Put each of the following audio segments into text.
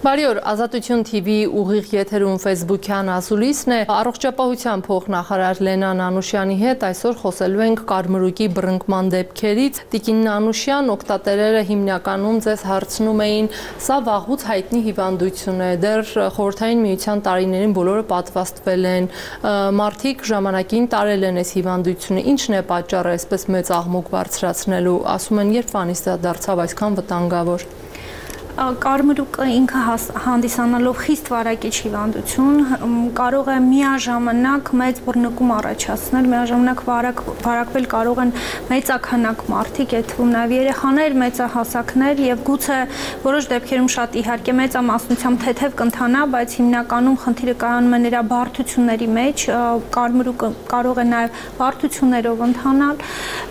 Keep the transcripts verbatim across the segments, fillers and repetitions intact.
Բարի օր, Ազատություն T V ուղիղ եթերում Facebook-յան ասուլիսն է։ Առողջապահության փոխնախարար Լենա Նանուշյանի հետ այսօր խոսելու ենք կարմրուկի բռնկման դեպքերից։ Տիկին Նանուշյան, օգտատերերը հիմնականում ձեզ հարցնում էին, սա վաղուց հայտնի հիվանդություն է, դեռ Խորհրդային Միության տարիներին բոլորը պատվաստվել են, մարդիկ ժամանակին տարել են այս հիվանդությունը, ինչն է պատճառը այսպես մեծ աղմուկ բարձրացնելու, ասում են, երբ անից դա դարձավ այսքան վտանգավոր։ Կարմրուկը ինքը հանդիսանալով խիստ վարակիչ հիվանդություն կարող է միաժամանակ մեծ բռնկում առաջացնել, միաժամանակ վարակվել կարող են մեծաքանակ մարդիկ, այդ թվում նաև երեխաներ, մեծահասակներ եւ գուցե որոշ դեպքերում շատ իհարկե մեծամասնությամբ թեթև կընթանա, բայց հիմնականում խնդիրը կայանում է նրա բարդությունների մեջ, կարմրուկը կարող է նաև բարդություններով ընթանալ,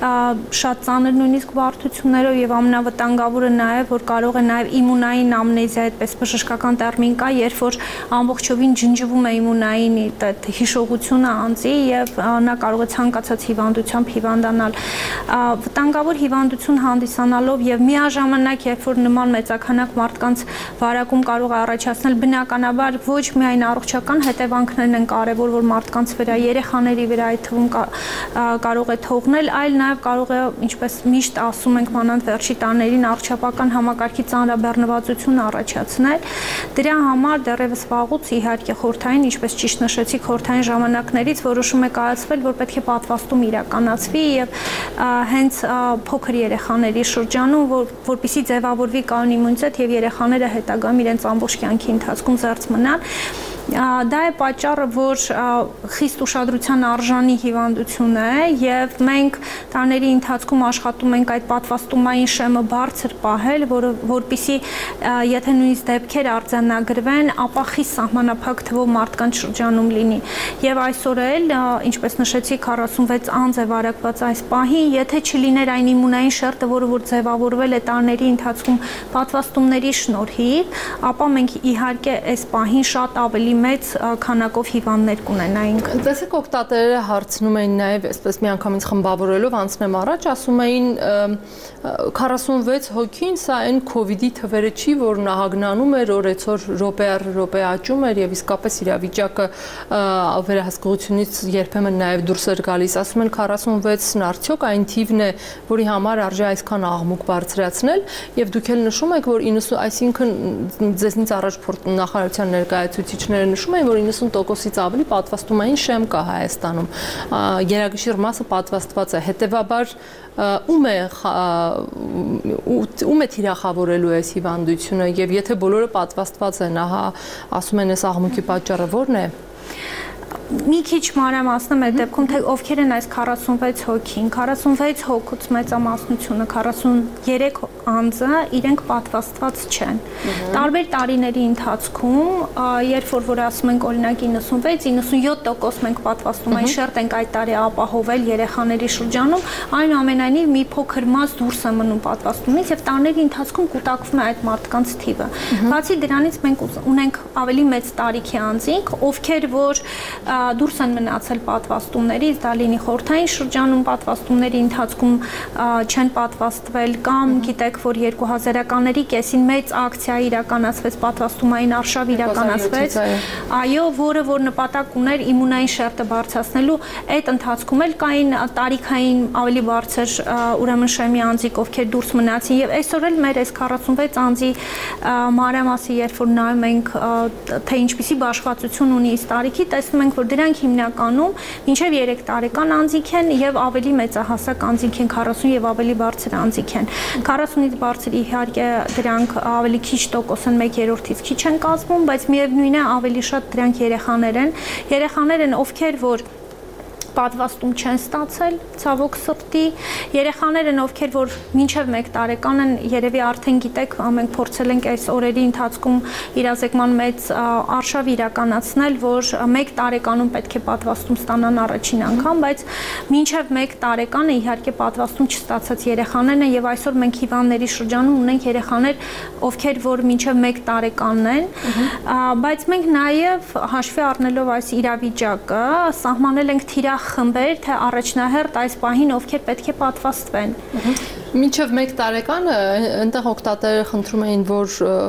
շատ ծանր նույնիսկ բարդություններով եւ ամենավտանգավորը նաև որ կարող է նաև իմունային ամնեզիա, այդպես բժշկական տերմին կա, երբ որ ամբողջովին ջնջվում է իմունային հիշողությունը անձի եւ նա կարող է ցանկացած հիվանդությամբ հիվանդանալ։ Վտանգավոր հիվանդություն հանդիսանալով եւ միաժամանակ երբ որ նման մեծաքանակ մարդկանց վարակում կարող է առաջացնել, բնականաբար ոչ միայն առողջական հետևանքներն են կարեւոր, որ մարդկանց վրա, երեխաների վրա այդ թվում կարող է թողնել, այլ նաեւ կարող է, ինչպես միշտ ասում ենք, մանավանդ վերջի տարիներին առողջապահական համակարգի ծանրաբեռնվածություն առաջացնել։ Դրա համար դեռևս վաղուց իհարկե խորհրդային, ինչպես ճիշտ նշեցիք, խորհրդային ժամանակներից որոշում է կայացվել, որ պետք է պատվաստում իրականացվի եւ հենց փոքր երեխաների շրջանում, որ որպեսզի ձևավորվի կանոն իմունիտետ եւ երեխաները հետագայում իրենց ամբողջ կյանքի ընթացքում զերծ մնան։ Դա է պատճառը, որ խիստ ուշադրության արժանի հիվանդություն է եւ մենք տարիների ընթացքում աշխատում ենք այդ պատվաստումային շեմը բարձր պահել, որը որպեսզի եթե նույնիսկ դեպքեր արձանագրվեն, ապա խիստ սահմանափակ թվով մարդկանց շրջանում լինի։ Եվ այսօր էլ, ինչպես նշեցի, քառասունվեց անձ է վարակված այս պահին, եթե չլիներ այն իմունային շերտը, որը որ ձևավորվել է տարիների ընթացքում պատվաստումների շնորհիվ, ապա մենք իհարկե այս պահին շատ ավելի մեծ քանակով հիվանդներ կունենայինք։ Տեսեք, օգտատերերը հարցնում էին նաև, այսպես միանգամից խմբավորելով անցնեմ առաջ, ասում էին քառասունվեց հոգին, սա այն քովիդի թվերը չի, որ նահագնանում էր, օրեցօր րոպե առ րոպե աճում էր եւ իսկապես իրավիճակը վերահսկողությունից երբեմն նաև դուրս էր գալիս։ Ասում են քառասունվեցն արդյոք այն թիվն է, որի համար արժե այսքան աղմուկ բարձրացնել, եւ դուք էլ նշում եք, որ իննսուն, այսինքն ձեզնից առաջ նախարարության ներկայացուցիչները նշում են, որ իննսուն տոկոսից ավելի պատվաստումային շեմ կա Հայաստանում։ Գերագիշեր մասը պատվաստված է, հետեւաբար ում է ում է թիրախավորելու այս հիվանդությունը եւ եթե բոլորը պատվաստված են, ահա ասում են, այս աղմուկի պատճառը ո՞րն է։ Մի քիչ մանրամասնեմ այդ դեպքում, թե ովքեր են այս քառասունվեց հոգին, քառասունվեց հոգուց մեծամասնությունը, քառասուներեք անձը իրենք պատվաստված չեն։ Տարբեր տարիների ընթացքում, երբ որ որ ասում ենք օրինակ իննսունվեց, իննսունյոթ տոկոս մենք պատվաստումային շերտ ենք այդ տարի ապահովել երեխաների շրջանում, այնուամենայնիվ մի փոքր մաս դուրս է մնում պատվաստումից եւ տարիների ընթացքում կուտակվում է այդ մարդկանց թիվը։ Բացի դրանից մենք ունենք ավելի մեծ տարիքի անձինք, ովքեր որ դուրս են մնացել պատվաստումներից, դա լինի խորհրդային շրջանում պատվաստումների ընթացքում չեն պատվաստվել կամ գիտեք, որ երկու հազարականների կեսին մեծ ակցիա իրականացվեց, պատվաստումային արշավ իրականացվեց, այո, որը որ նպատակ ուներ իմունային շերտը բարձրացնելու, այդ ընթացքում էլ կային տարիքային ավելի բարձր ուրեմն շեմի անձիկ, ովքեր դուրս մնացին եւ այսօր էլ մեր այս քառասունվեց անձի մանրամասը, երբ որ նայում ենք թե ինչպիսի բաշխվածություն ունի իս տարիքի, տեսնում ենք, որ դրանք հիմնականում մինչև երեք տարեկան անձիկ են եւ ավելի մեծահասակ անձիկ են, քառասուն եւ ավելի բարձր անձիկ են։ քառասունից բարձր իհարկե դրանք ավելի քիչ տոկոս են, մեկ երրորդից քիչ են կազմում, բայց միևնույն է ավելի շատ դրանք երեխաներ են։ Երեխաներ են, ովքեր որ պատվաստում չեն ստացել, ցավոք սրտի, երեխաներ են, ովքեր որ մինչև մեկ տարեկան են, երևի արդեն գիտեք, մենք փորձել ենք այս օրերի ընթացքում իրազեկման մեծ արշավ իրականացնել, որ մեկ տարեկանում պետք է պատվաստում ստանան առաջին անգամ, բայց մինչև մեկ տարեկանը իհարկե պատվաստում չստացած երեխաներն են եւ այսօր մենք հիվանդների շրջանում ունենք երեխաներ, ովքեր որ մինչև մեկ տարեկանն են, բայց մենք նաեւ հաշվի առնելով այս իրավիճակը, սահմանել ենք թիրախ խմբեր, թե առաջնահերթ այս պահին ովքեր պետք է պատվաստվեն։ Մինչև մեկ տարեկանը այնտեղ օգտատերերը խնդրում էին, որ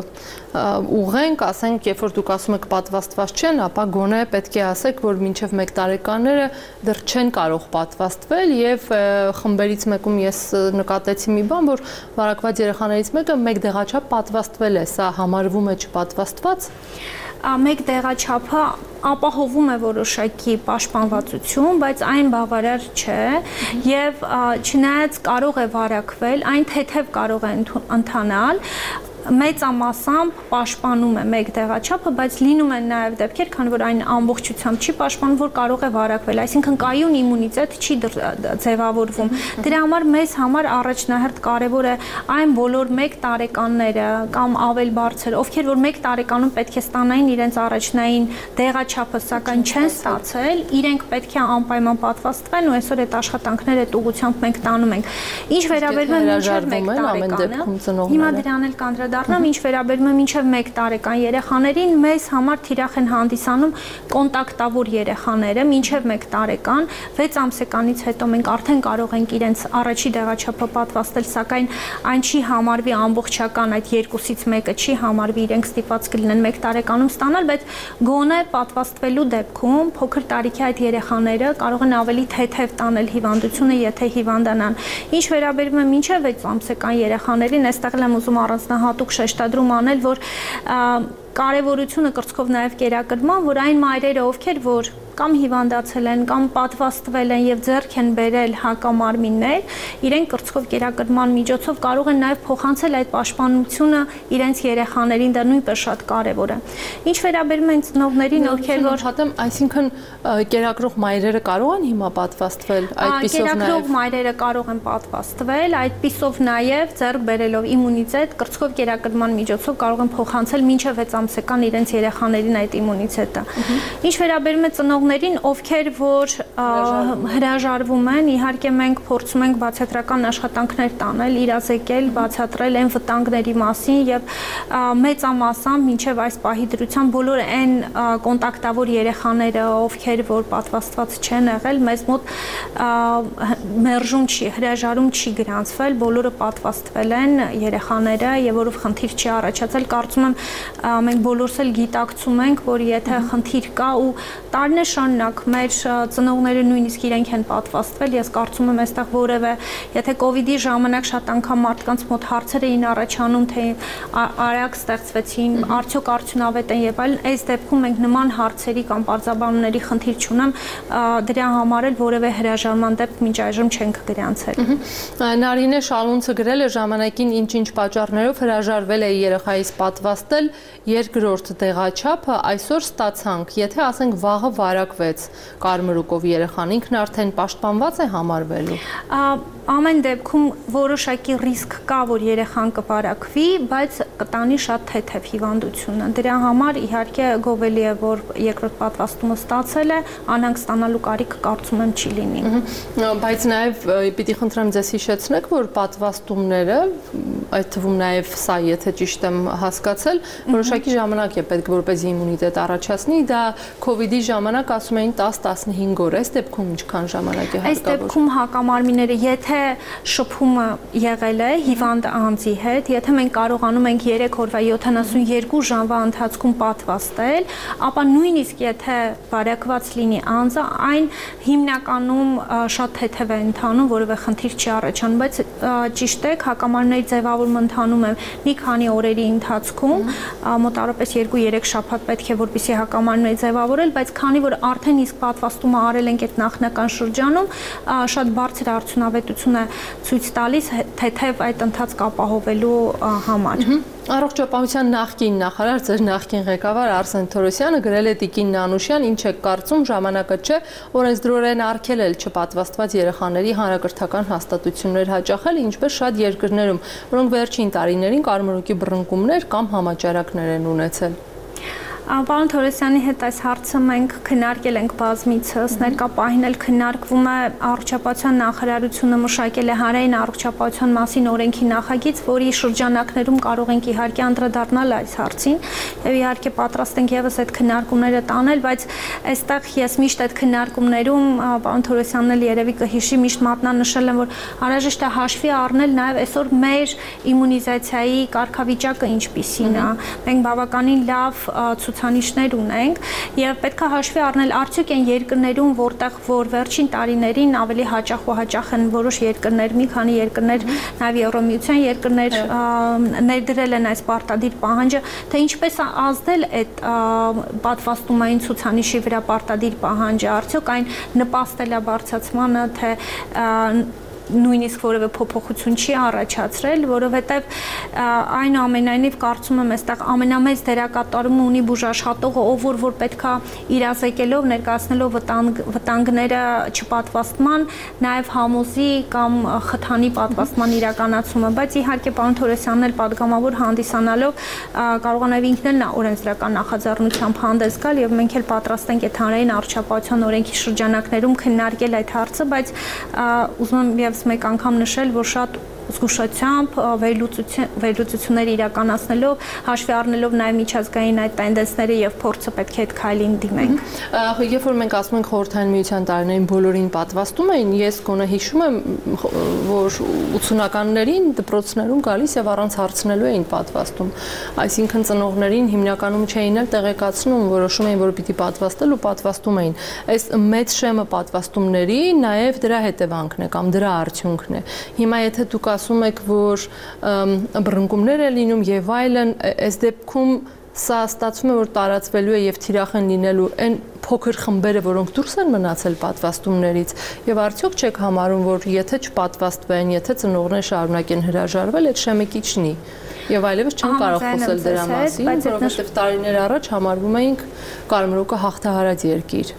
ուղենք, ասենք, երբ որ դուք ասում եք պատվաստված չեն, ապա գոնե պետք է ասեք, որ մինչև մեկ տարեկանները դեռ չեն կարող պատվաստվել եւ խմբերից մեկում ես նկատեցի մի բան, որ վարակված երեխաներից մեկը մեկ դեղաչափ պատվաստվել է, սա համարվում է չպատվաստված։ Մեկ դեղաչափը ապահովում է որոշակի պաշտպանվածություն, բայց այն բավարար չէ եւ չնայած կարող է վարակվել, այն թեթև կարող է ընթանալ, մեծամասամբ պաշտպանում է մեկ դեղաչափը, բայց լինում են նաև դեպքեր, քանի որ այն ամբողջությամբ չի պաշտպանում, որ կարող է վարակվել, այսինքն կայուն իմունիտետ չի ձևավորվում։ Դրա համար մեզ համար առաջնահերթ կարևոր է այն բոլոր մեկ տարեկանները կամ ավել բարձր, ովքեր որ մեկ տարեկանում պետք է ստանային իրենց առաջնային դեղաչափը, սակայն չեն ստացել, իրենք պետք է անպայման պատվաստվեն ու այսօր այդ աշխատանքները այդ ուղղությամբ մենք տանում ենք։ Ինչ վերաբերում է մինչև մեկ տարեկանը, հիմա դրան էլ կանդրադառնամ, ինչ վերաբերում է մինչև մեկ տարեկան երեխաներին, մեզ համար թիրախ են հանդիսանում կոնտակտավոր երեխաները մինչև մեկ տարեկան, վեց ամսեկանից հետո մենք արդեն կարող ենք իրենց առաջի դեղաչափը պատվաստել, սակայն այն չի համարվի ամբողջական, այդ երկուսից մեկը չի համարվի, իրենք ստիպված կլինեն մեկ տարեկանում ստանալ, բայց գոնե պատվաստվելու դեպքում փոքր տարիքի այդ երեխաները կարող են ավելի թեթև տանել հիվանդությունը, եթե հիվանդանան։ Ինչ վերաբերում է մինչև վեց ամսեկան երեխաներին, այստեղ եմ ուզում առանձնահատուկ շեշտադրում անել, որ կարևորությունը կրծքով նաև կերակրման, որ այն մայրերը, ովքեր որ կամ հիվանդացել են, կամ պատվաստվել են եւ ձեռք են բերել հակամարմիններ, իրենք կրծքով կերակրման միջոցով կարող են նաև փոխանցել այդ պաշտպանությունը իրենց երեխաներին, դա նույնպես շատ կարևոր է։ Ինչ վերաբերում է ծնողներին, ովքեր որ հատեմ, այսինքն կերակրող մայրերը կարող են հիմա պատվաստվել, այդպիսով նաև կերակրող մայրերը կարող են պատվաստվել, այդպիսով նաև ձեռք բերելով իմունիտետ, կրծքով կերակրման միջոցով կարող են փոխանցել մինչև վեց ամսեկան իրենց երեխաներին այդ իմունիտետը։ Ինչ վերաբերում է ծնողներին, ովքեր որ հրաժարվում են, իհարկե մենք փորձում ենք բացատրական աշխատանքներ տանել, իրազեկել, բացատրել այն վտանգների մասին եւ մեծամասամբ մինչեւ այս պահի դրությամբ բոլոր այն կոնտակտավոր երեխաները, ովքեր որ պատվաստված չեն եղել, մեզ մոտ մերժում չի, հրաժարում չի գրանցվել, բոլորը պատվաստվել են երեխաները եւ որով խնդիր չի առաջացել, կարծում եմ մենք բոլորս էլ գիտակցում ենք, որ եթե խնդիր կա ու տարիներ շարունակ մեր ծնողները նույնիսկ իրենք են պատվաստվել, ես կարծում եմ այստեղ որևէ, եթե կովիդի ժամանակ շատ անգամ մարդկանց մոտ հարցեր էին առաջանում, թե արագ ստեղծվեցին, արդյոք արդյունավետ են եւ այլն, այս դեպքում մենք նման հարցերի կամ պարզաբանումների խնդիր չունեմ, դրա համար էլ որևէ հրաժարման դեպք մինչ այժմ չենք գրանցել։ Նարինե Շալունցը գրել է ժամանակին ինչ-ինչ պատճառներով հրաժարվել է երեխայից պատվաստել երկրորդ դեղաչափը, այսօր ստացանք, եթե ասենք վաղը վարակվեց կարմրուկով երեխան, ինքն արդեն պաշտպանված է համարվելու։ Ամեն դեպքում որոշակի ռիսկ կա, որ երեխան կվարակվի, բայց կտանի շատ թեթև հիվանդությունը։ Դրա համար իհարկե գովելի է, որ երկրորդ պատվաստումը ստացել է, անհանգ ստանալու կարիք կարծում եմ չի լինի։ Բայց նաև պիտի խնդրեմ ձեզ հիշեցնեք, որ պատվաստումները, այդ թվում նաև սա, եթե ճիշտ եմ հասկացել, որոշակի ժամանակ է պետք, որպեսզի իմունիտետ առաջացնի, դա կովիդի ժամանակ ասում էին տաս տասնհինգ օր, այս դեպքում ինչքան ժամանակ է հարկավոր։ Այս դեպքում հակամարմինները, եթե շփումը եղել է հիվանդ անձի հետ, եթե մենք կարողանում ենք երեք օրվա յոթանասունյոթ ժամվա ընթացքում պատվաստել, ապա նույնիսկ եթե վարակված լինի անձը, այն հիմնականում շատ թեթև է ընթանում, որևէ խնդիր չի առաջանում, բայց ճիշտ է, հակամարմինների ձևավորումը ընթանում է մի քանի օրերի ընթացքում, մոտավորապես երկու-երեք շաբաթ պետք է որպեսզի հակամարմինները ձևավորել, բայց քանի որ արդեն իսկ պատվաստումը արել ենք այդ նախնական շրջանում, շատ բարձր արդյունավետություն է ցույց տալիս թեթև այդ ընթացքը ապահովելու համար։ Առողջապահության նախկին նախարար, ձեր նախկին ղեկավար Արսեն Թորոսյանը գրել է Տիկին Նանուշյան, ինչ է կարծում, ժամանակը չէ օրենսդրորեն արգելել չպատվաստված երեխաների հանրակրթական հաստատություններ հաճախել, ինչպես շատ երկրներում, որոնք վերջին տարիներին կարմրուկի բռնկումներ կամ համաճարակներ են ունեցել։ Պարոն Թորոսյանի հետ այս հարցը մենք քննարկել ենք բազմիցս, ներկա պահին էլ քննարկվում է առողջապահության նախարարությունը մշակել է հանրային առողջապահության մասին օրենքի նախագիծ, որի շրջանակներում կարող ենք իհարկե անդրադառնալ այս հարցին եւ իհարկե պատրաստ ենք եւս այդ քննարկումները տանել, բայց այստեղ ես միշտ այդ քննարկումներում պարոն Թորոսյանն էլ երևի կհիշի, միշտ մատնանշել եմ, որ անհրաժեշտ է հաշվի առնել նաեւ այսօր մեր իմունիզացիայի կարգավիճակը ինչպիսին է։ Մենք բավականին լավ ցուցանիշներ ունենք եւ պետք է հաշվի առնել արդյոք այն երկրներում, որտեղ որ վերջին տարիներին ավելի հաճախ ու հաճախ են որոշ երկրներ, մի քանի երկրներ, նաեւ Եվրոմիության երկրներ ներդրել են այս պարտադիր պահանջը, թե ինչպես է ազդել այդ պատվաստումային ցուցանիշի վրա պարտադիր պահանջը, արդյոք այն նպաստել է բարձրացմանը, թե նույնիսկ որևէ փոփոխություն չի առաջացրել, որովհետև այնուամենայնիվ կարծում եմ այստեղ ամենամեծ դերակատարումը ունի բուժաշխատողը, ով որ որ պետքա իրազեկելով, ներկայացնելով վտանգ, վտանգները չպատվաստման, նաև համոզի կամ խթանի պատվաստման իրականացումը, բայց իհարկե պարոն Թորոսյանն էլ պատգամավոր հանդիսանալով կարող է նաև ինքն էլ օրենսդրական նախաձեռնությամբ հանդես գալ եւ մենք էլ պատրաստ ենք այդ հանրային առողջապահության օրենքի շրջանակներում քննարկել այդ հարցը, բայց ուզում եմ եւ մեկ անգամ նշել, որ շատ զգուշությամբ վերլուծություններ իրականացնելով, հաշվի առնելով նաև միջազգային այդ տենդենսները եւ փորձը պետք է այդ քայլին դիմենք։ Երբ որ մենք ասում ենք Խորհրդային Միության տարիներին բոլորին պատվաստում էին, ես գոնե հիշում եմ, որ ութսունականներին դպրոցներում գալիս եւ առանց հարցնելու էին պատվաստում։ Այսինքն ծնողներին հիմնականում չէին էլ տեղեկացնում, որոշում էին, որ պիտի պատվաստել ու պատվաստում էին։ Այս մեծ շեմը պատվաստումների նաև դրա հետևանքն է կամ դրա արդյունքն է։ Հիմա եթե դուք ասում եք, որ բռնկումներ է լինում եւ այլն, այս դեպքում սա ստացվում է, որ տարածվելու է եւ թիրախ են լինելու այն փոքր խմբերը, որոնք դուրս են մնացել պատվաստումներից, եւ արդյոք չեք համարում, որ եթե չպատվաստվեն, եթե ծնողները շարունակեն հրաժարվել, այդ շեմը կիչնի եւ այլևս չեն կարող խոսել դրա մասին, որովհետեւ տարիներ առաջ համարվում էինք կարմրուկը հաղթահարած երկիր։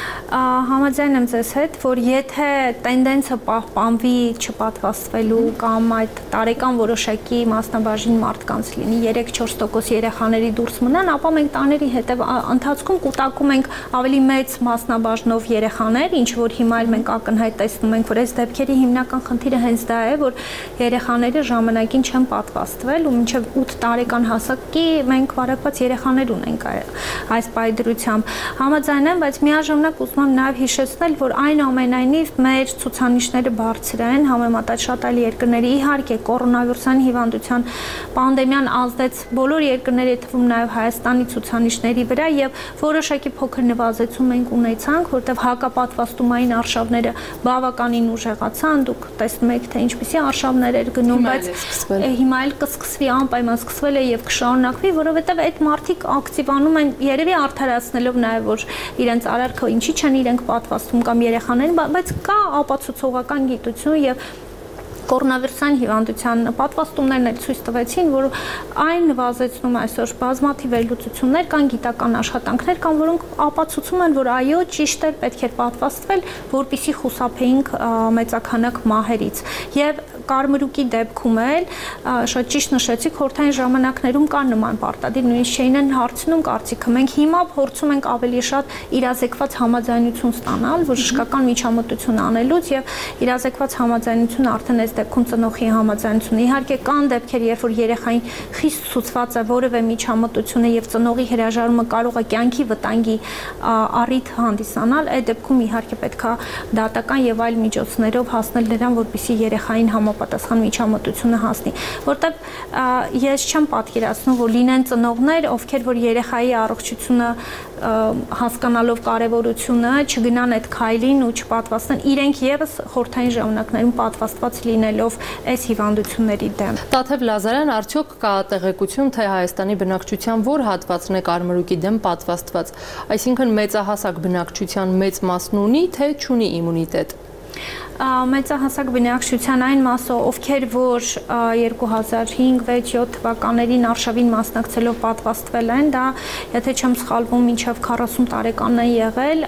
Համաձայն եմ ձեզ հետ, որ եթե տենդենսը պահպանվի չպատվաստվելու կամ այդ տարեկան որոշակի մասնաբաժին մարդկանց լինի երեք-չորս տոկոս երեխաների դուրս մնան, ապա մենք տաների հետև ընթացքում կուտակում ենք ավելի մեծ մասնաբաժնով երեխաներ, ինչ որ հիմա էլ մենք ակնհայտ տեսնում ենք, որ այս դեպքերի հիմնական խնդիրը հենց դա է, որ երեխաները ժամանակին չեն պատվաստվել ու մինչև ութ տարեկան հասակի մենք վարակված երեխաներ ունենք այս պայդրությամբ։ Համաձայն եմ, բայց միաժամանակ ուզում եմ նաև հիշեցնել, որ այնուամենայնիվ մեր ցուցանիշները բարձր են համեմատած շատ այլ երկրների, իհարկե կորոնավիրուսային հիվանդության պանդեմիան ազդեց բոլոր երկրների, թվում նաև Հայաստանի ցուցանիշների վրա եւ որոշակի փոքր նվազեցում ենք ունեցանք, որտեղ հակապատվաստումային արշավները բավականին ուժեղացան, դուք տեսնում եք, թե ինչպիսի արշավներ էր գնում, բայց հիմա էլ կսկսվի անպայման սկսվել է եւ կշարունակվի, որովհետեւ այդ մարդիկ ակտիվանում են երևի արդարացնելով նաև, որ իրենց արարքը ինչի չեն իրենք պատվաստում կամ երեխաներին, բայց կա ապացուցողական գիտություն եւ կորոնավիրուսային հիվանդության պատվաստումներն էլ ցույց տվեցին, որ այն նվազեցնում այսօր բազմաթիվ վերլուծություններ կան, գիտական աշխատանքներ կան, որոնք ապացուցում են, որ այո, ճիշտ է, պետք է պատվաստվել, որպեսզի խուսափեինք մեծաքանակ մահերից։ Եվ կարմրուկի դեպքում էլ շատ ճիշտ նշեցիք, խորհրդային ժամանակներում կան նման պարտադիր, նույնիսկ չէին են հարցնում կարծիքը։ Մենք հիմա փորձում ենք ավելի շատ իրազեկված համաձայնություն ստանալ, բժշկական միջամտություն անելուց եւ իրազեկված համաձայնություն արդեն այս դեպքում ծնողի համաձայնությունը։ Իհարկե կան դեպքեր, երբ որ երեխային խիստ ցուցված է որևէ միջամտությունը եւ ծնողի հրաժարումը կարող է կյանքի վտանգի առիթ հանդիսանալ, այդ դեպքում իհարկե պետքա դատական եւ այլ միջոցներով հասնել նրան, որպեսզի երեխային համապատասխան միջամտությունը հասնի, որտեղ ես չեմ պատկերացնում, որ լինեն ծնողներ, ովքեր որ երեխայի առողջությունը հասկանալով կարևորությունը չգնան այդ քայլին ու չպատվաստեն իրենք եւս խորհրդային ժամանակներում պատվաստված լինելով այս հիվանդությունների դեմ։ Տաթև Լազարյան, արդյոք կա տեղեկություն, թե Հայաստանի բնակչության որ հատվածն է կարմրուկի դեմ պատվաստված, այսինքն մեծահասակ բնակչության մեծ մասն ունի, թե չունի իմունիտետ։ Մեծահասակ բնակչության այն մասը, ովքեր որ երկու հազար հինգ վեց յոթ թվականներին արշավին մասնակցելով պատվաստվել են, դա եթե չեմ սխալվում, մինչև քառասուն տարեկան է եղել,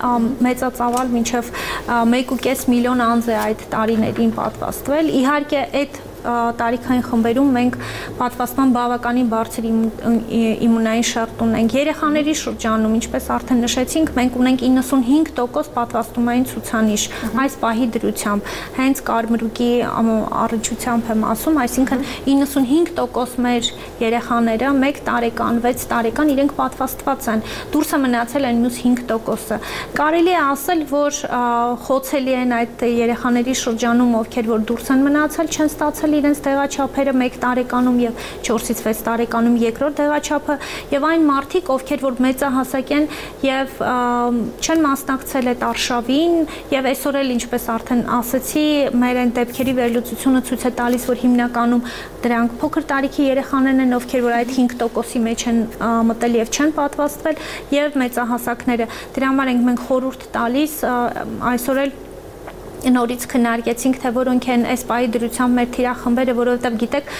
մեծածավալ մինչև մեկ ու կես միլիոն անձ է այդ տարիներին պատվաստվել։ Իհարկե այդ տարիքային խմբերում մենք պատվաստման բավականին բարձր իմունային շերտ ունենք։ Երեխաների շրջանում, ինչպես արդեն նշեցինք, մենք ունենք իննսունհինգ տոկոս պատվաստումային ցուցանիշ այս պահի դրությամբ։ Հենց կարմրուկի առնչությամբ եմ ասում, այսինքն իննսունհինգ տոկոս մեր երեխաները մեկ տարեկան, վեց տարեկան իրենք պատվաստված են։ Դուրսը մնացել են մյուս հինգ տոկոսը։ Կարելի է ասել, որ խոցելի են այդ երեխաների շրջանում, ովքեր որ դուրս են մնացել, չեն ստացել իրենց դեղաչափերը մեկ տարեկանում եւ չորսից վեց տարեկանում երկրորդ դեղաչափը, եւ այն մարդիկ, ովքեր որ մեծահասակ են եւ չեն մասնակցել այդ արշավին, եւ այսօր էլ ինչպես արդեն ասացի, մեր այն դեպքերի վերլուծությունը ցույց է տալիս, որ հիմնականում դրանք փոքր տարիքի երեխաներն են, ովքեր որ այդ հինգ տոկոսի մեջ են մտել եւ չեն պատվաստվել, եւ մեծահասակները։ Դրա համար ենք մենք խորհուրդ տալիս այսօր էլ նորից քննարկեցինք, թե որոնք են այս պահի դրությամբ մեր թիրախմբերը, որովհետեւ գիտեք,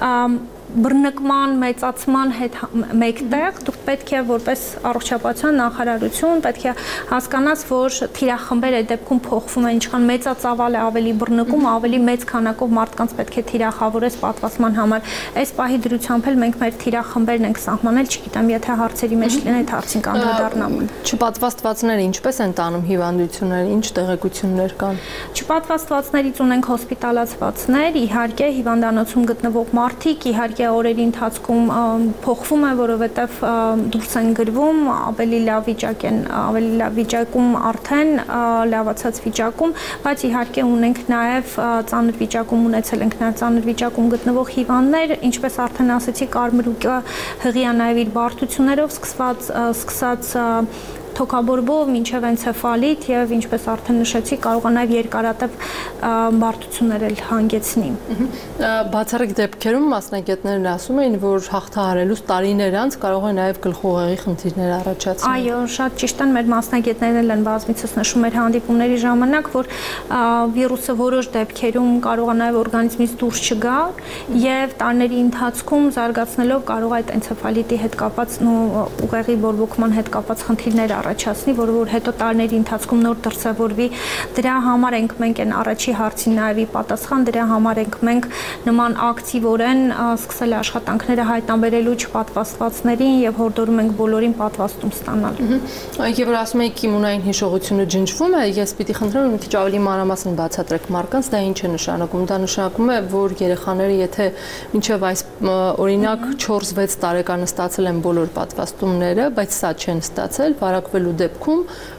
բռնկման, մեծացման հետ մեկտեղ դուք պետք է որպես առողջապահության նախարարություն պետք է հասկանաս, որ թիրախմբերը դեպքում փոխվում են, ինչքան մեծածավալ է ավելի բռնկում, ավելի մեծ քանակով մարդկանց պետք է թիրախավորես պատվաստման համար։ Այս պահի դրությամբ էլ մենք մեր թիրախմբերն ենք սահմանել, չգիտեմ, եթե հարցերի մեջ լինեն, այդ հարցին կանդրադառնամ։ Չպատվաստվածները ինչպես են տանում հիվանդությունները, ինչ տեղեկություններ կան։ Չպատվաստվածներից ունենք հոսպիտալացվածներ, իհարկե հիվանդանոցում գտնվող մարդիկ, իհարկե օրերի ընթացքում փոխվում է, որովհետև դուրս են գրվում, ավելի լավ վիճակ են, ավելի լավ վիճակում արդեն լավացած վիճակում, բայց իհարկե ունենք նաև ծանր վիճակում ունեցել ենք նաև ծանր վիճակում գտնվող հիվանդներ, ինչպես արդեն ասացի, կարմրուկը հղի է նաև իր բարդություններով սկսված սկսած թոքաբորբով մինչև էնցեֆալիտ եւ ինչպես արդեն նշեցի, կարող է նաև երկարատև բարդություններ էլ հանգեցնի։ Բացառիկ դեպքերում մասնագետներն ասում էին, որ հաղթահարելուց տարիներ անց կարող է նաև գլխուղեղի խնդիրներ առաջացնել։ Այո, շատ ճիշտ են, մեր մասնագետներն են բազմիցս նշում մեր հանդիպումների ժամանակ, որ վիրուսը որոշ դեպքերում կարող է նաև օրգանիզմից դուրս չգա եւ տարիների ընթացքում զարգացնելով կարող է այդ էնցեֆալիտի հետ կապված ուղեղի բորբոքման հետ կապված խնդիրներ առաջացնի, որը որ հետո տարիների ընթացքում նոր դրսևորվի։ Դրա համար ենք մենք այն առաջի հարցին նաև ի պատասխան, դրա համար ենք մենք նման ակտիվորեն սկսել աշխատանքները հայտնաբերելու չպատվաստվածներին եւ հորդորում ենք բոլորին պատվաստում ստանալ։ Եվ որ ասում եք իմունային հիշողությունը ջնջվում է, ես պիտի խնդրեմ մի քիչ ավելի մանրամասն բացատրեք մարդկանց, դա ինչ է նշանակում։ Դա նշանակում է, որ երեխաները, եթե մինչև այս օրինակ չորս-վեց տարեկանը ստացել են բոլոր պատվաստումները, բայց սա չեն ստացել, վարակվելու դեպքում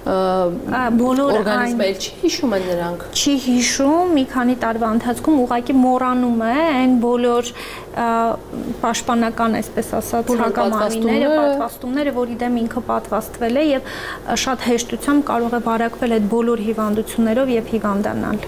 բոլոր օրգանիզմը չի հիշում են նրանք։ Չի հիշում, մի քանի տարվա ընթացքում ուղղակի մոռանում է այն բոլոր պաշտպանական, այսպես ասած, հակամարմինները, պատվաստումները, որի դեմ ինքը պատվաստվել է եւ շատ հեշտությամբ կարող է վարակվել այդ բոլոր հիվանդություններով եւ հիվանդանալ։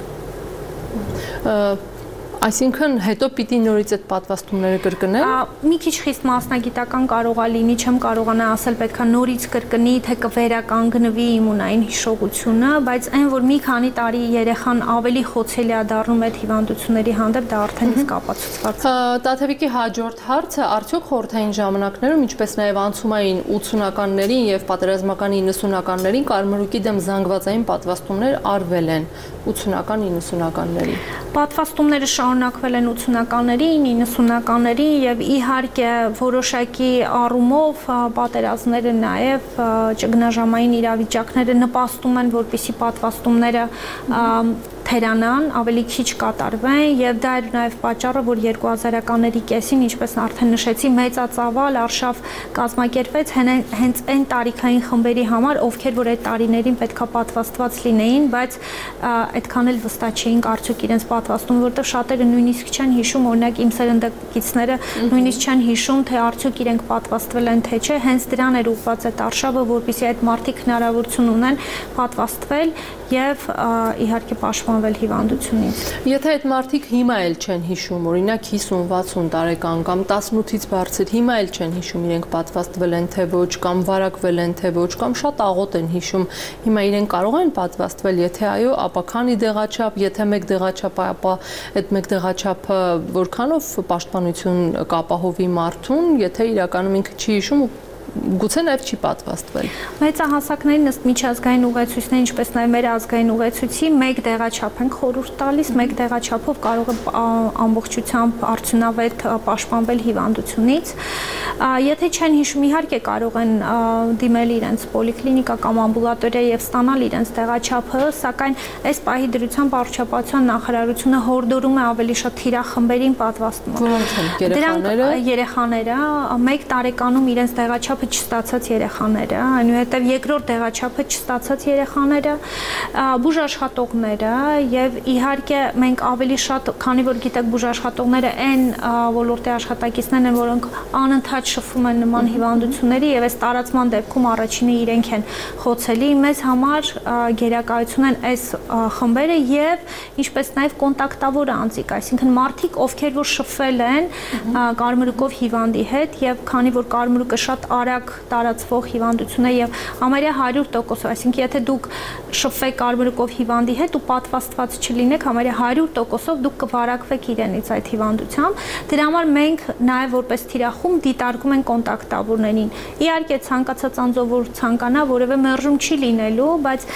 Այսինքն հետո պիտի նորից այդ պատվաստումները կրկնել։ Մի քիչ խիստ մասնագիտական կարող է լինի, չեմ կարողանա ասել պետքա նորից կրկնի, թե կվերականգնվի իմունային հիշողությունը, բայց այն որ մի քանի տարի երեխան ավելի խոցելի է դառնում այդ հիվանդությունների հանդեպ, դա արդեն իսկ ապացուցված է։ Տաթևիկի հաջորդ հարցը, արդյոք խորհրդային ժամանակներում, ինչպես նաև անցումային ութսունականներին եւ պատերազմական իննսունականներին կարմրուկի դեմ զանգվածային պատվաստումներ արվել են ութսունական իննսունականներին։ Պատվաստումները շարունակվել են ութսունականներին, իննսունականներին եւ իհարկե որոշակի առումով պատերազմները նաեւ ճգնաժամային իրավիճակները նպաստում են, որպեսզի պատվաստումները թերանան, ավելի քիչ կատարվեն եւ դա էր նաեւ պատճառը, որ երկու հազարականների կեսին, ինչպես արդեն նշեցի, մեծածավալ արշավ կազմակերպվեց հենց այն տարիքային խմբերի համար, ովքեր որ այդ տարիներին պետքա պատվաստված լինեին, բայց այդքան էլ վստահ չէին արդյոք իրենց պատվաստում, որտեղ շատերը նույնիսկ չեն հիշում, օրինակ իմ սերնդակիցները նույնիսկ չեն հիշում, թե արդյոք իրենք պատվաստվել են թե չէ, հենց դրան էր ուղղված այդ արշավը, որպեսզի այդ մարդիկ հնարավորություն ունեն պատվաստվել եւ իհարկե պաշտպանվել հիվանդությունից։ Եթե այդ մարդիկ հիմա էլ չեն հիշում, օրինակ հիսուն-վաթսուն տարեկան կամ տասնութից բարձր հիմա էլ չեն հիշում իրենք պատվաստվել են թե ոչ կամ վարակվել են թե ոչ կամ շատ աղոտ են հիշում, հիմա իրենք կարող են պատվաստվել, եթե այո, ապա քանի դեղաչափ, եթե մեկ դեղաչափ, ապա այդ մեկ դեղաչափը որքանով պաշտպանություն կապահովի մարդուն, եթե իրականում ինքը չի հիշում գուցե նաև չի պատվաստվել։ Մեծահասակներին ըստ միջազգային ուղեցույցների, ինչպես նաև մեր ազգային ուղեցույցի, մեկ դեղաչափ ենք խորհուրդ տալիս, մեկ դեղաչափով կարող է ամբողջությամբ արդյունավետ պաշտպանվել հիվանդությունից։ Եթե չեն հիշում, իհարկե կարող են դիմել իրենց պոլիկլինիկա կամ ամբուլատորիա եւ ստանալ իրենց դեղաչափը, սակայն այս պահի դրությամբ առողջապահության նախարարությունը հորդորում է ավելի շատ թիրախմբերին պատվաստման։ Որոնք են երեխաները։ Երեխաները, մեկ տարեկանում իրենց դեղաչափը չստացած երեխաները, այնուհետև երկրորդ դեղաչափը չստացած երեխաները, բուժաշխատողները եւ իհարկե մենք ավելի շատ, քանի որ գիտեք, բուժաշխատողները այն ոլորտի աշխատակիցներն են, որոնք անընդհատ շփվում են նման հիվանդությունների եւ այս տարածման դեպքում առաջինը իրենք են խոցելի, մեզ համար գերակայություն են այս խմբերը եւ ինչպես նաեւ կոնտակտավոր անձիկ, այսինքն մարդիկ, ովքեր որ շփվել են կարմրուկով հիվանդի հետ եւ քանի որ կարմրուկը շատ արագ տարածվող հիվանդություն է եւ համարյա հարյուր տոկոս, այսինքն եթե դուք շփվեք կարմրուկով հիվանդի հետ ու պատվաստված չլինեք, համարյա հարյուր տոկոսով դուք կվարակվեք իրենից այդ հիվանդությամբ։ Դրա համար մենք նաեւ որպես թիրախում դիտարկում ենք կոնտակտավորներին։ Իհարկե ցանկացած անձով որ ցանկանա, որևէ մերժում չի լինելու, բայց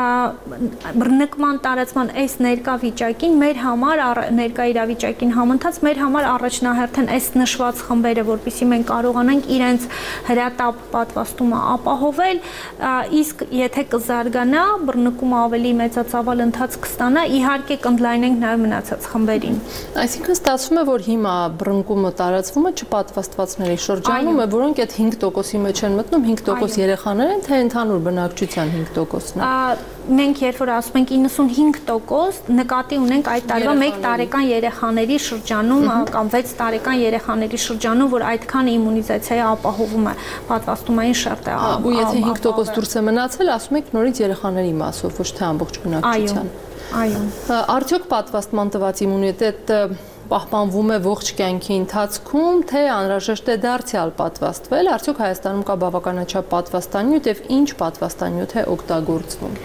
բռնկման տարածման այս ներկա վիճակին մեր համար ներկա իրավիճակին համընթաց մեր համար առաջնահերթ են այս նշված խմբերը, որպեսզի մենք կարողանանք իրենց հրատապ պատվաստումը ապահովել, իսկ եթե կզարգանա, բռնկումը ավելի մեծածավալ ընթացք կստանա, իհարկե կընդլայնենք նաև մնացած խմբերին։ Այսինքն ստացվում է, որ հիմա բռնկումը տարածվում է չպատվաստվածների շրջանում է, որոնք այդ հինգ տոկոսի մեջ են մտնում, հինգ տոկոս երեխաներ են, թե ընդհանուր բնակչության հինգ տոկոսն է։ Մենք երբ որ ասում ենք իննսունհինգ տոկոս, նկատի ունենք այդ տարվա մեկ տարեկան երեխաների շրջանում կամ վեց տարեկան երեխաների շրջանում, որ այդքան իմունիզացիայի ապահովում է պատվաստումային շերտը։ Ու եթե հինգ տոկոս դուրս է մնացել, ասում եք նորից երեխաների մասով, ոչ թե ամբողջ բնակչության։ Այո։ Արդյոք պատվաստման տված իմունիտետը պահպանվում է ողջ կյանքի ընթացքում, թե անհրաժեշտ է դարձյալ պատվաստվել, արդյոք Հայաստանում կա բավականաչափ պատվաստանյութ եւ ինչ պատվաստանյութ է օգտագործվում։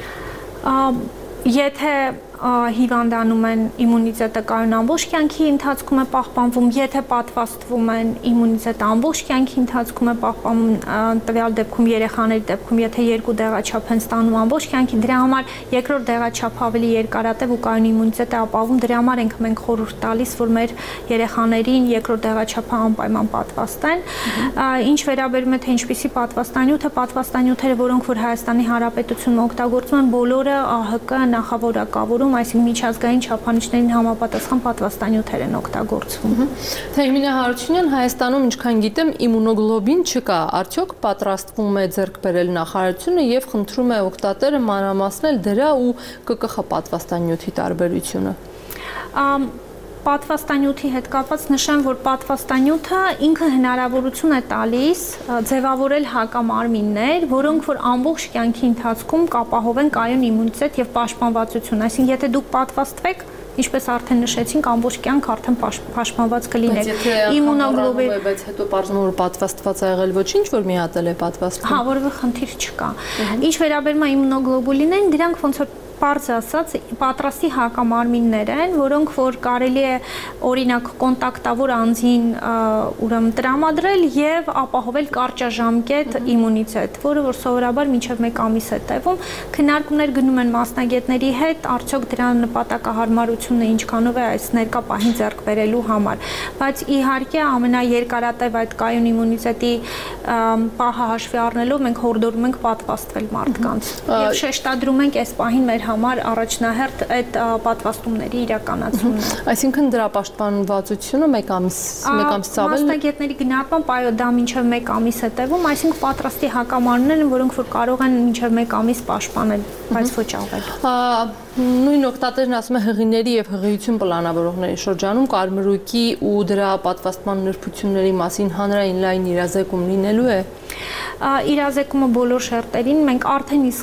Եթե հիվանդանում են իմունիտետը կայուն ամբողջ կյանքի ընթացքում է պահպանվում, եթե պատվաստվում են իմունիտետը ամբողջ կյանքի ընթացքում է պահպանվում, տվյալ դեպքում երեխաների դեպքում, եթե երկու դեղաչափ են ստանում ամբողջ կյանքի, դրա համար երկրորդ դեղաչափը ավելի երկարատև ու կայուն իմունիտետ է ապահովում, դրա համար ենք մենք խորհուրդ տալիս, որ մեր երեխաներին երկրորդ դեղաչափը անպայման պատվաստեն։ Ինչ վերաբերում է թե ինչպիսի պատվաստանյութը, պատվաստանյութերը, որոնք որ Հայաստանի Հանրապետությունում օգտագործվում են, բոլորը ԱՀԿ նախավորակավորում, այսինքն միջազգային չափանիշներին համապատասխան պատվաստանյութեր են օգտագործվում։ Թեհմինե Հարությունյան, Հայաստանում ինչքան գիտեմ, իմունոգլոբին չկա, արդյոք պատրաստվում է ձեռք բերել նախարարությունը եւ խնդրում է օգտատերը մանրամասնել դրա ու ԿԿԽ պատվաստանյութի տարբերությունը։ Պատվաստանյութի հետ կապված նշեմ, որ պատվաստանյութը ինքը հնարավորություն է տալիս ձևավորել հակամարմիններ, որոնք որ ամբողջ կյանքի ընթացքում կապահովեն կայուն իմունիտետ եւ պաշտպանվածություն, այսինքն եթե դուք պատվաստվեք, ինչպես արդեն նշեցինք, ամբողջ կյանք արդեն պաշտպանված կլինեք։ Իմունոգլոբին, բայց հետո պարզվում որ պատվաստված ա եղել ոչինչ, որ մի հատ էլ է պատվաստվում։ Հա, որևէ խնդիր չկա։ Ինչ վերաբերում է իմունոգլոբուլիններին, դրանք ոնց որ Պարզ ասած, պատրաստի հակամարմիններ են, որոնք որ կարելի է օրինակ կոնտակտավոր անձին ուրեմն տրամադրել եւ ապահովել կարճաժամկետ իմունիտետ, որը որ սովորաբար մինչեւ մեկ ամիս է տևում։ Քննարկումներ գնում են մասնագետների հետ, արդյոք դրա նպատակահարմարությունը ինչքանով է այս ներկա պահին ձեռք բերելու համար։ Բայց իհարկե ամենաերկարատև այդ կայուն իմունիտետի պահը հաշվի առնելով մենք հորդորում ենք պատվաստվել մարդկանց եւ շեշտադրում ենք այս պահին մեր համար առաջնահերթ այդ պատվաստումների իրականացումն է։ Այսինքն դրա պաշտպանվածությունը մեկ ամիս, մեկ ամսից ավել։ Մասնագետների գնահատմամբ այո, դա մինչև մեկ ամիս է տևում, այսինքն պատրաստի հակամարմիններ են, որոնք որ կարող են մինչև մեկ ամիս պաշտպանել, բայց ոչ ավել։ Նույն օգտատերն ասում է հղիների եւ հղիություն պլանավորողների շրջանում կարմրուկի ու դրա պատվաստման նրբությունների մասին հանրային լայն իրազեկում լինելու է։ Իրազեկումը բոլոր շերտերին մենք արդեն իսկ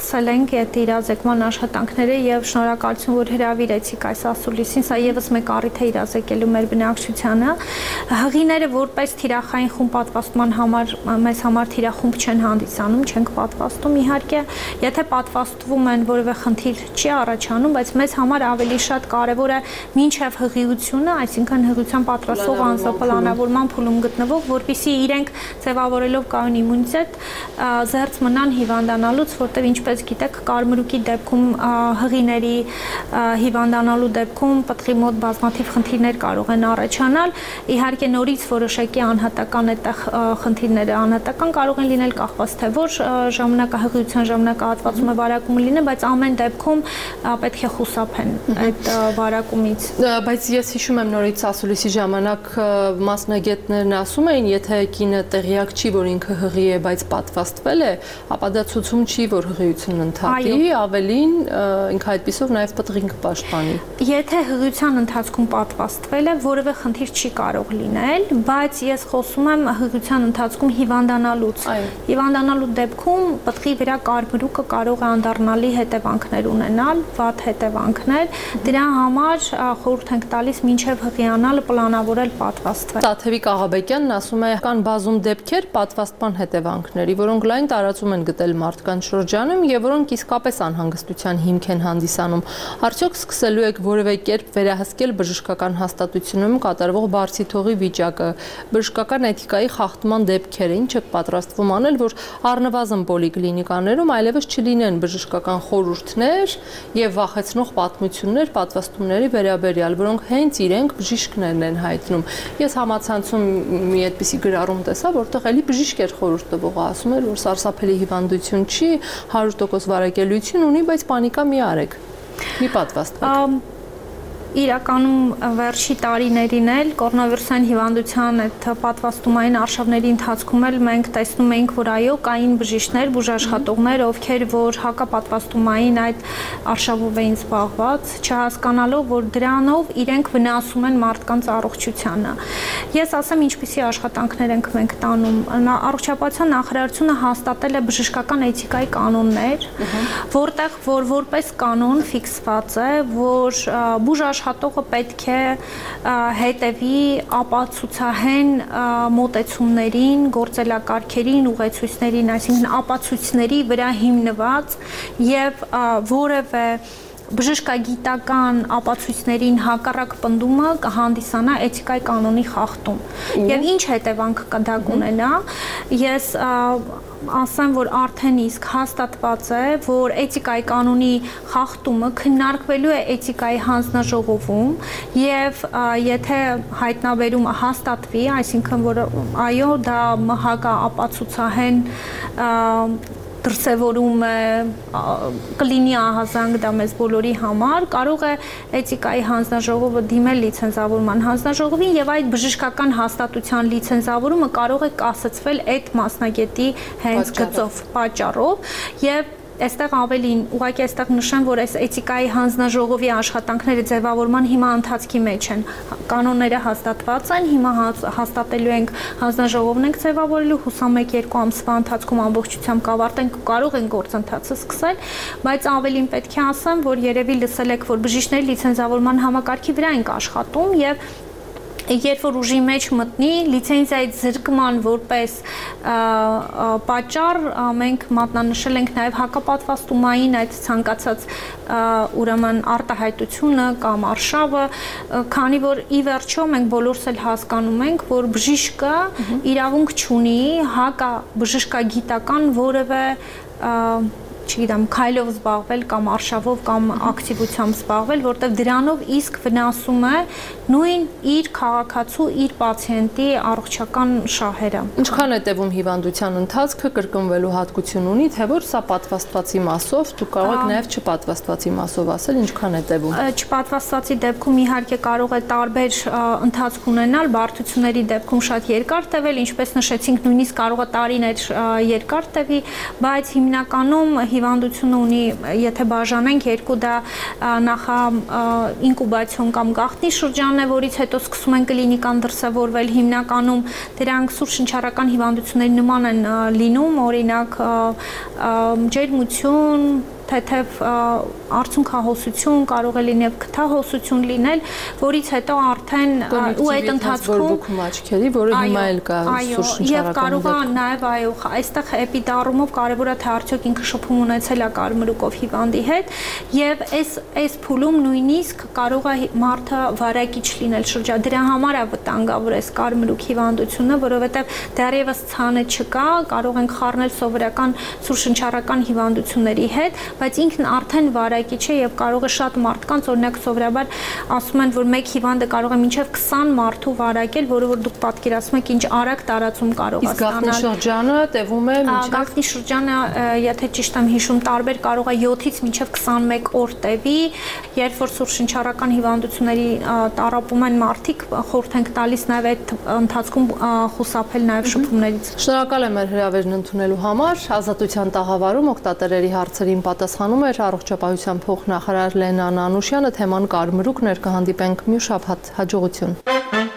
սկսել ենք այդ իրազեկման աշխատանքները եւ շնորհակալություն, որ հրավիրեցիք այս ասուլիսին, սա եւս մեկ առիթ է իրազեկելու մեր բնակչությանը։ Հղիները որպես թիրախային խումբ պատվաստման համար մեզ համար թիրախումբ չեն հանդիսանում, չենք պատվաստում իհարկե, եթե պատվաստվում են որևէ խնդիր չի առաջանում, բայց մեզ համար ավելի շատ կարևոր է մինչև հղիությունը, այսինքն հղիության պատրաստող անձնապլանավորման փուլում գտնվող, որպեսզի իրենք ձևավորելով կայուն իմունիտետ զերծ մնան հիվանդանալուց, որտեղ ինչպես գիտեք, կարմրուկի դեպքում հղիների հիվանդանալու դեպքում պտղի մոտ բազմաթիվ խնդիրներ կարող են առաջանալ, իհարկե նորից որոշակի անհատական այդտեղ խնդիրները անհատական կարող են լինել կախված թե որ ժամանակահղիության ժամանակահատվածում է վարակումը լինի, բայց ամեն դեպքում պետք է խուսափեն այդ վարակումից։ Բայց ես հիշում եմ նորից ասուլիսի ժամանակ մասնագետներն ասում էին, եթե կինը տեղյակ չի, որ ինքը հղի է, բայց պատվաստվել է, ապա դա ցույցում չի, որ հղիությունն ընդհատի, ավելին ինքը այդպիսով նաև պտղին կպաշտպանի։ Եթե հղիության ընթացքում պատվաստվել է, որևէ խնդիր չի կարող լինել, բայց ես խոսում եմ հղիության ընթացքում հիվանդանալուց։ Հիվանդանալու դեպքում պտղի վրա կարմրուկը կարող է անդառնալի հետևանքներ ունենալ, վատ հետևանքներ։ Դրա համար խորհուրդ ենք տալիս մինչև հղիանալը պլանավորել պատվաստվել։ Տաթևիկ Աղաբեկյանն ասում է, կան բազում դեպքեր պատվաստման հետևանքների, որոնք լայն տարածում են գտել մարդկանց շրջանում եւ որոնք իսկապես անհանգստության հիմք են հանդիսանում։ Արդյոք սկսելու եք որևէ կերպ վերահսկել բժշկական հաստատությունում կատարվող բարձիթողի վիճակը, բժշկական էթիկայի խախտման դեպքերը, ինչ եք պատրաստվում անել, որ առնվազն պոլիկլինիկաներում այլևս չլինեն բժշկական խորհուրդներ եւ վախեցնող պատմություններ պատվաստումների վերաբերյալ, որոնք հենց իրենք բժիշկներն են հայտնում։ Ես համացանցում մի այդպիսի գրառում տեսա, որտեղ էլի բժիշկ էր խորհուրդ տվողը ասում էր, որ սարսափելի հիվանդություն չի, հարյուր տոկոս վարակելիություն ունի, բայց պանիկա մի արեք։ Մի պատվաստվեք։ Իրականում վերջի տարիներին էլ կորոնավիրուսային հիվանդության այդ պատվաստումային արշավների ընթացքում էլ մենք տեսնում էինք, որ այո, կային բժիշկներ, բուժաշխատողներ, ովքեր որ հակապատվաստումային այդ արշավով էին զբաղված, չհասկանալով, որ դրանով իրենք վնասում են մարդկանց առողջությանը։ Ես ասեմ, ինչպիսի աշխատանքներ ենք մենք տանում։ Առողջապահության նախարարությունը հաստատել է բժշկական էթիկայի կանոններ, որտեղ որ որպես կանոն ֆիքսված է, որ բուժաշխատողը աշխատողը պետք է հետևի ապացուցահեն մոտեցումներին, գործելակարգերին, ուղեցույցներին, այսինքն ապացույցների վրա հիմնված եւ որևէ բժշկագիտական ապացույցներին հակառակ պնդումը կհանդիսանա էթիկայի կանոնի խախտում։ Եվ ինչ հետևանք կդա կունենա, ես ասեմ, որ արդեն իսկ հաստատված է, որ էթիկայի կանոնի խախտումը քննարկվելու է էթիկայի հանձնաժողովում եւ եթե հայտնաբերումը հաստատվի, այսինքն որ այո, դա ՄՀԿ ապացուցահեն դրսևորում է, կլինի ահազանգ դա մեզ բոլորի համար, կարող է էթիկայի հանձնաժողովը դիմել լիցենզավորման հանձնաժողովին եւ այդ բժշկական հաստատության լիցենզավորումը կարող է կասեցվել այդ մասնագետի հենց գծով, պատճառով եւ այստեղ ավելին, ուղղակի այստեղ նշեմ, որ այս էթիկայի հանձնաժողովի աշխատանքները ձևավորման հիմա ընթացքի մեջ են։ Կանոնները հաստատված են, հիմա հաստատելու ենք հանձնաժողովն ենք ձևավորելու, հուսամ մեկ-երկու ամսվա ընթացքում ամբողջությամբ կավարտենք ու կարող ենք գործընթացը սկսել, բայց ավելին պետք է ասեմ, որ երևի լսել եք, որ բժիշկների լիցենզավորման համակարգի վրա ենք աշխատում եւ երբ որ ուժի մեջ մտնի լիցենզիայի զրկման որպես պատճառ մենք մատնանշել ենք նաև հակապատվաստումային այդ ցանկացած ուրեմն արտահայտությունը կամ արշավը, քանի որ ի վերջո մենք բոլորս էլ հասկանում ենք, որ բժիշկը իրավունք չունի հակաբժշկագիտական որևէ չգիտեմ, քայլով զբաղվել կամ արշավով կամ ակտիվությամբ զբաղվել, որտեղ դրանով իսկ վնասում է նույն իր քաղաքացու, իր պացիենտի առողջական շահերը։ Ինչքան է տևում հիվանդության ընթացքը, կրկնվելու հատկություն ունի, թե որ սա պատվաստվածի մասով, դուք կարող եք նաև չպատվաստվածի մասով ասել, ինչքան է տևում։ Չպատվաստվածի դեպքում իհարկե կարող է տարբեր ընթացք ունենալ, բարդությունների դեպքում շատ երկար տևել, ինչպես նշեցինք, նույնիսկ կարող է տարիներ երկար տևի, բայց հիմնականում հիվանդությունը ունի, եթե բաժանենք երկու, դա նախա ինկուբացիոն կամ գաղտնի շրջանն է, որից հետո սկսում են կլինիկան դրսևորվել, հիմնականում դրանք սուրշնչառական հիվանդությունների նման են լինում, օրինակ ջերմություն, թեթև արցունքահոսություն, կարող է լինել քթահոսություն լինել, որից հետո արդեն ու այդ ընթացքում բորբոքում աչքերի, որը հիմա էլ կա սուրշնչառական եւ կարող է նաեւ այո, այստեղ էպիդարմով կարևոր է թե արդյոք ինքը շփում ունեցել է կարմրուկով հիվանդի հետ եւ այս այս փուլում նույնիսկ կարող է մարդը վարակիչ լինել շրջա, դրա համար է վտանգավոր այս կարմրուկ հիվանդությունը, որովհետեւ դեռևս ցանը չկա, կարող են խառնել սովորական սուրշնչառական հիվանդությունների հետ, բայց ինքն արդեն վարակիչ է եւ կարող է շատ մարդկանց, օրինակ սովորաբար ասում են, որ մեկ հիվանդը կարող է մինչեւ քսան մարդու վարակել, որը որ դուք պատկերացնում եք ինչ արագ տարածում կարող է ստանալ։ Իսկ գաղտնի շրջանը տևում է մինչեւ գաղտնի շրջանը, եթե ճիշտ եմ հիշում, տարբեր կարող է յոթից մինչեւ քսանմեկ օր տևի, երբ որ սուրշնչառական հիվանդությունների տառապում են մարդիկ, խորհուրդ ենք տալիս նաեւ այդ ընթացքում խուսափել նաեւ շփումներից։ Շնորհակալ եմ հրավերն ընդունելու համար։ Ազատության տաղավարում օգտատերերի հարցերին պատասխանում էր առողջապահության փոխնախարար Լենա Նանուշյանը, թեման կարմրուկն էր, կհանդիպենք մյուս շաբաթ, հաջողություն։